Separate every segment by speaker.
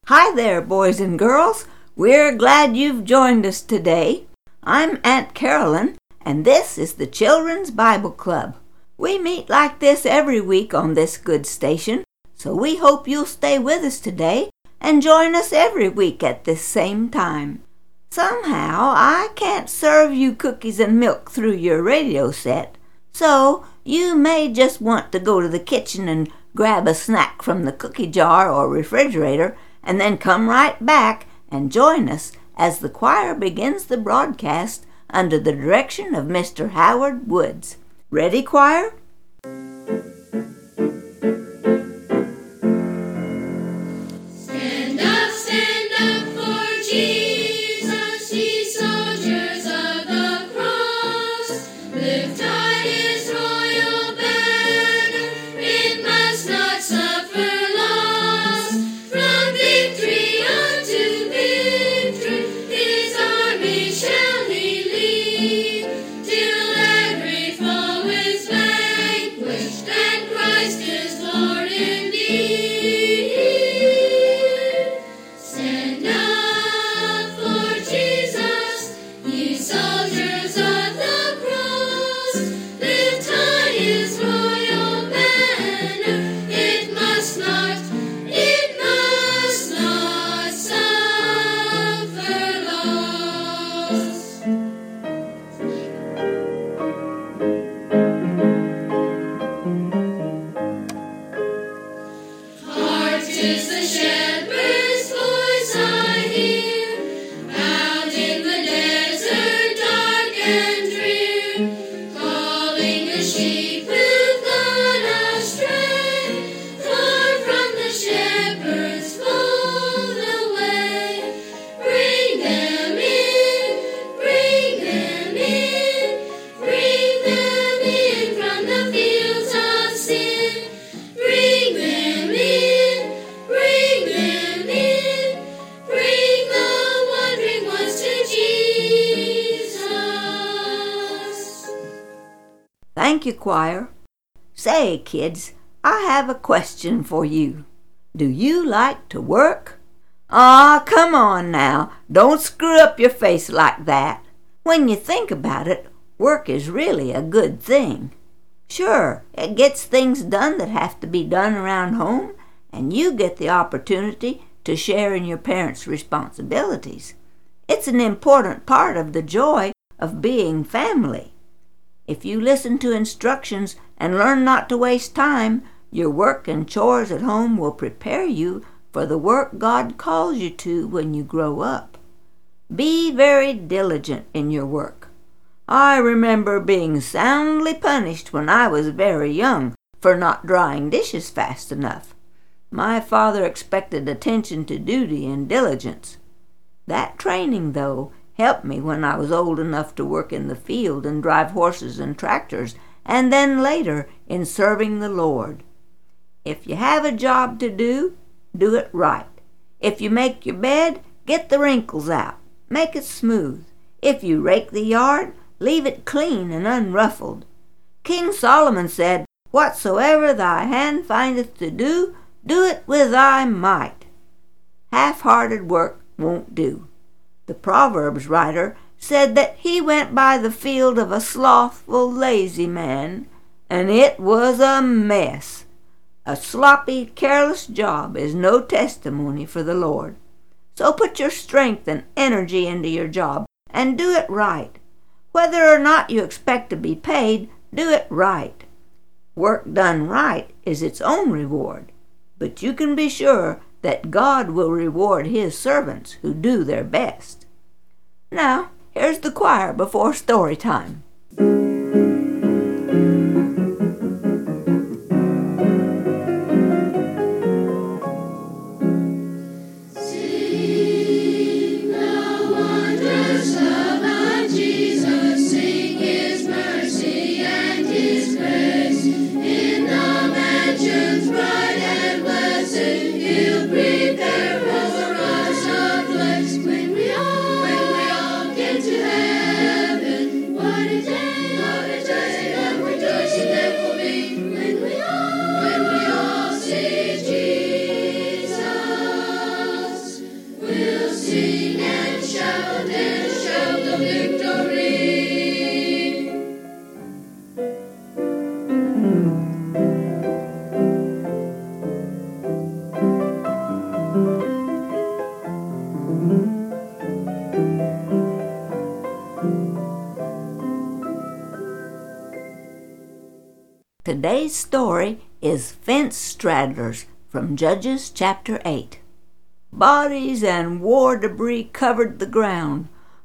Speaker 1: Hi there, boys and girls. We're glad you've joined us today. I'm Aunt Carolyn, and this is the Children's Bible Club. We meet like this every week on this good station, so we hope you'll stay with us today and join us every week at this same time. Somehow, I can't serve you cookies and milk through your radio set, so you may just want to go to the kitchen and grab a snack from the cookie jar or refrigerator and then come right back and join us as the choir begins the broadcast under the direction of Mr. Howard Woods. Ready, choir?
Speaker 2: Stand up for Jesus, ye soldiers of the cross. Lift high his royal banner, it must not suffer loss. From victory unto victory, his army shall he lead, till every foe is vanquished and Christ is Lord indeed. Stand up for Jesus, ye soldiers of the cross. Lift high his royal banner, it must not suffer loss. Hark, 'tis the shepherd's voice I hear, out in the desert dark and drear, calling the sheep who've gone astray, far from the shepherd's fold away. Bring them in, bring them in, bring them in from the fields of sin. Bring them in, bring them in, bring the wandering ones to Jesus.
Speaker 1: Thank you, choir. Say, kids, I have a question for you. Do you like to work? Aw, come on now. Don't screw up your face like that. When you think about it, work is really a good thing. Sure, it gets things done that have to be done around home, and you get the opportunity to share in your parents' responsibilities. It's an important part of the joy of being family. If you listen to instructions and learn not to waste time, your work and chores at home will prepare you for the work God calls you to when you grow up. Be very diligent in your work. I remember being soundly punished when I was very young for not drying dishes fast enough. My father expected attention to duty and diligence. That training, though, helped me when I was old enough to work in the field and drive horses and tractors, and then later in serving the Lord. If you have a job to do it right. If you make your bed, get the wrinkles out. Make it smooth. If you rake the yard, leave it clean and unruffled. King Solomon said, "Whatsoever thy hand findeth to do, do it with thy might." Half-hearted work won't do. The Proverbs writer said that he went by the field of a slothful, lazy man, and it was a mess. A sloppy, careless job is no testimony for the Lord. So put your strength and energy into your job and do it right. Whether or not you expect to be paid, do it right. Work done right is its own reward, but you can be sure that God will reward his servants who do their best. Now, here's the choir before story time.
Speaker 2: Sing the wonders about Jesus, sing his mercy and his grace. In the mansions bright and blessed, he'll prepare for us a place. When we all get to heaven, what a day!
Speaker 1: Today's story is Fence Straddlers from Judges chapter 8. Bodies and war debris covered the ground.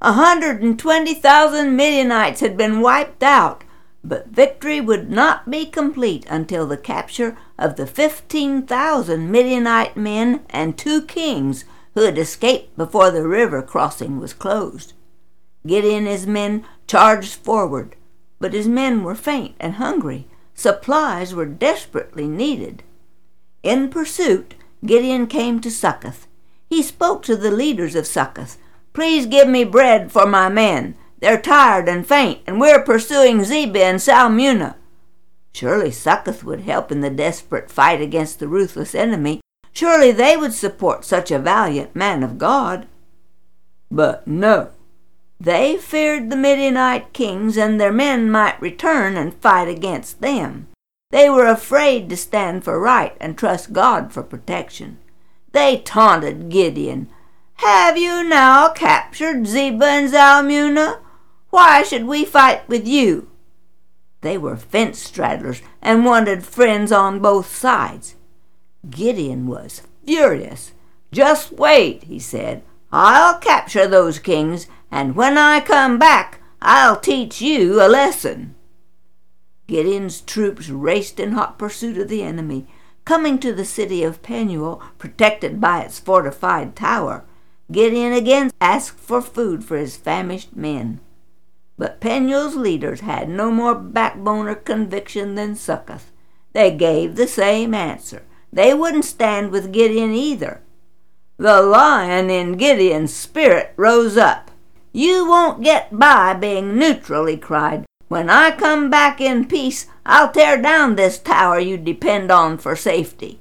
Speaker 1: 120,000 Midianites had been wiped out, but victory would not be complete until the capture of the 15,000 Midianite men and 2 kings who had escaped before the river crossing was closed. Gideon and his men charged forward, but his men were faint and hungry. Supplies were desperately needed. In pursuit, Gideon came to Succoth. He spoke to the leaders of Succoth. "Please give me bread for my men. They're tired and faint, and we're pursuing Zebah and Salmunna." Surely Succoth would help in the desperate fight against the ruthless enemy. Surely they would support such a valiant man of God. But no. They feared the Midianite kings, and their men might return and fight against them. They were afraid to stand for right and trust God for protection. They taunted Gideon. "Have you now captured Zebah and Zalmunna? Why should we fight with you?" They were fence straddlers and wanted friends on both sides. Gideon was furious. "Just wait," he said. "I'll capture those kings, and when I come back, I'll teach you a lesson." Gideon's troops raced in hot pursuit of the enemy. Coming to the city of Penuel, protected by its fortified tower, Gideon again asked for food for his famished men. But Penuel's leaders had no more backbone or conviction than Succoth. They gave the same answer. They wouldn't stand with Gideon either. The lion in Gideon's spirit rose up. "You won't get by being neutral," he cried. "When I come back in peace, I'll tear down this tower you depend on for safety."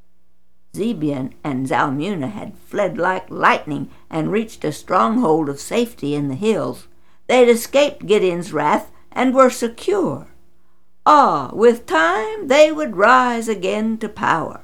Speaker 1: Zebah and Zalmunna had fled like lightning and reached a stronghold of safety in the hills. They'd escaped Gideon's wrath and were secure. With time they would rise again to power.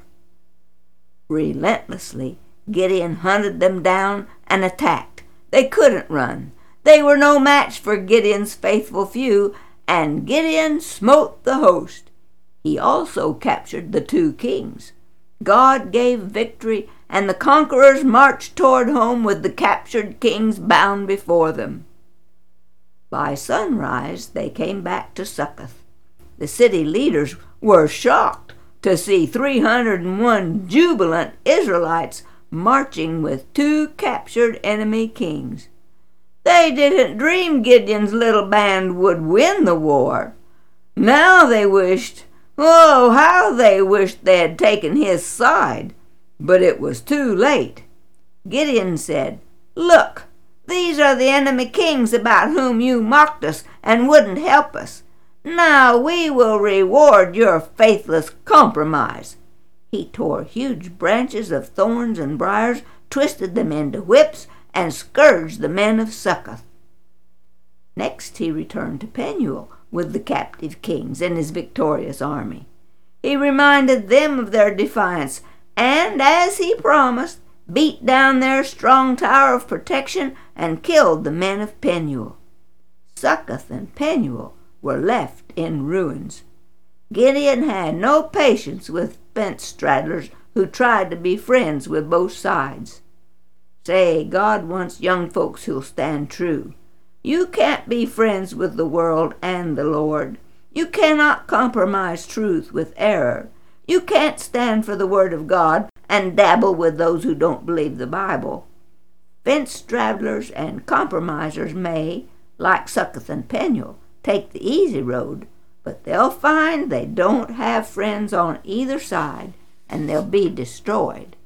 Speaker 1: Relentlessly, Gideon hunted them down and attacked. They couldn't run. They were no match for Gideon's faithful few, and Gideon smote the host. He also captured the 2 kings. God gave victory, and the conquerors marched toward home with the captured kings bound before them. By sunrise, they came back to Succoth. The city leaders were shocked to see 301 jubilant Israelites marching with 2 captured enemy kings. They didn't dream Gideon's little band would win the war. Now they wished, how they wished they had taken his side. But it was too late. Gideon said, "Look, these are the enemy kings about whom you mocked us and wouldn't help us. Now we will reward your faithless compromise." He tore huge branches of thorns and briars, twisted them into whips, and scourged the men of Succoth. Next he returned to Penuel with the captive kings and his victorious army. He reminded them of their defiance, and, as he promised, beat down their strong tower of protection and killed the men of Penuel. Succoth and Penuel were left in ruins. Gideon had no patience with fence straddlers who tried to be friends with both sides. Say, God wants young folks who'll stand true. You can't be friends with the world and the Lord. You cannot compromise truth with error. You can't stand for the Word of God and dabble with those who don't believe the Bible. Fence straddlers and compromisers may, like Succoth and Penuel, take the easy road, but they'll find they don't have friends on either side, and they'll be destroyed.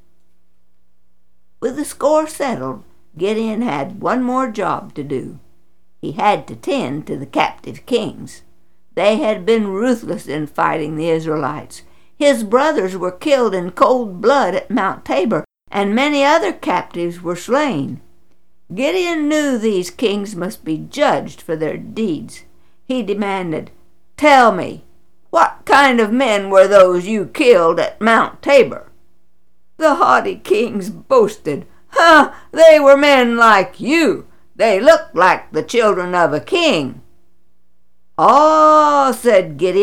Speaker 1: With the score settled, Gideon had one more job to do. He had to tend to the captive kings. They had been ruthless in fighting the Israelites. His brothers were killed in cold blood at Mount Tabor, and many other captives were slain. Gideon knew these kings must be judged for their deeds. He demanded, "Tell me, what kind of men were those you killed at Mount Tabor?" The haughty kings boasted, "They were men like you. They looked like the children of a king." "Said Gideon,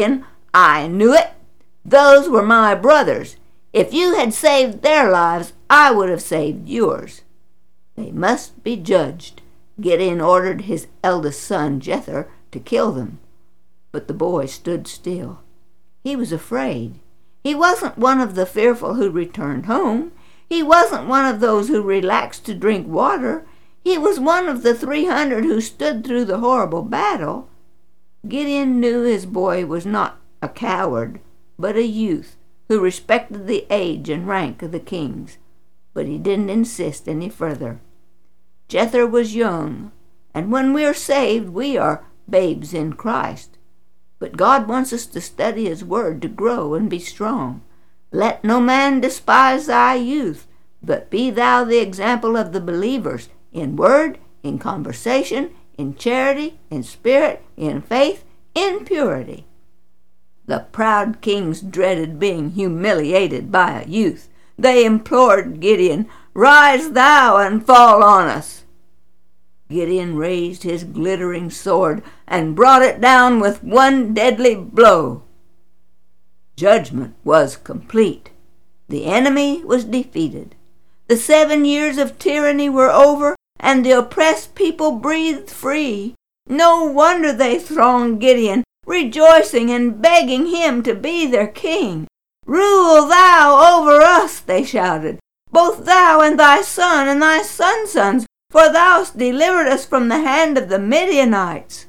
Speaker 1: I knew it. Those were my brothers. If you had saved their lives, I would have saved yours. They must be judged. Gideon ordered his eldest son, Jether, to kill them. But the boy stood still. He was afraid. He wasn't one of the fearful who returned home. He wasn't one of those who relaxed to drink water. He was one of the 300 who stood through the horrible battle. Gideon knew his boy was not a coward, but a youth who respected the age and rank of the kings. But he didn't insist any further. Jether was young, and when we are saved, we are babes in Christ. But God wants us to study His Word to grow and be strong. Let no man despise thy youth, but be thou the example of the believers, in word, in conversation, in charity, in spirit, in faith, in purity. The proud kings dreaded being humiliated by a youth. They implored Gideon, "Rise thou and fall on us." Gideon raised his glittering sword and brought it down with one deadly blow. Judgment was complete. The enemy was defeated. The 7 years of tyranny were over, and the oppressed people breathed free. No wonder they thronged Gideon, rejoicing and begging him to be their king. "Rule thou over us," they shouted, "both thou and thy son and thy son's sons, for thou hast delivered us from the hand of the Midianites."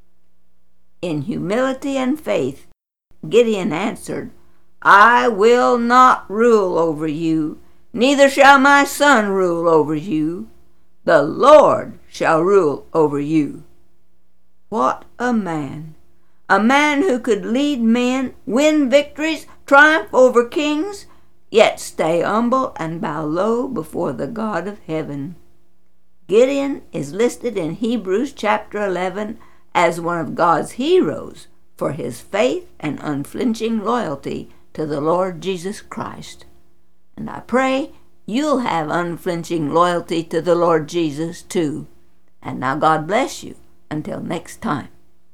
Speaker 1: In humility and faith, Gideon answered, "I will not rule over you, neither shall my son rule over you. The Lord shall rule over you." What a man! A man who could lead men, win victories, triumph over kings, yet stay humble and bow low before the God of heaven. Gideon is listed in Hebrews chapter 11 as one of God's heroes for his faith and unflinching loyalty to the Lord Jesus Christ. And I pray you'll have unflinching loyalty to the Lord Jesus too. And now God bless you. Until next time.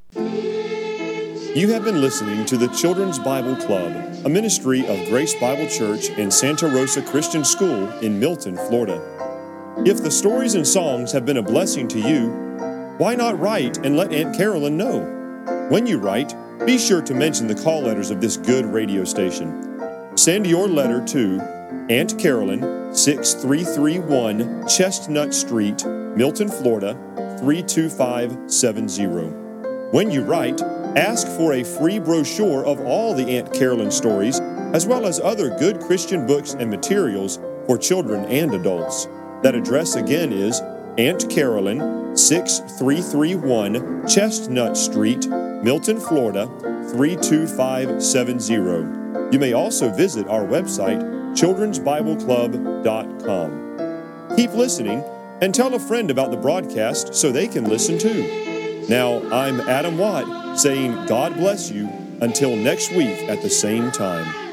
Speaker 3: You have been listening to the Children's Bible Club, a ministry of Grace Bible Church in Santa Rosa Christian School in Milton, Florida. If the stories and songs have been a blessing to you, why not write and let Aunt Carolyn know? When you write, be sure to mention the call letters of this good radio station. Send your letter to Aunt Carolyn, 6331 Chestnut Street, Milton, Florida, 32570. When you write, ask for a free brochure of all the Aunt Carolyn stories, as well as other good Christian books and materials for children and adults. That address again is Aunt Carolyn, 6331 Chestnut Street, Milton, Florida, 32570. You may also visit our website, childrensbibleclub.com. Keep listening and tell a friend about the broadcast so they can listen too. Now, I'm Adam Watt saying God bless you until next week at the same time.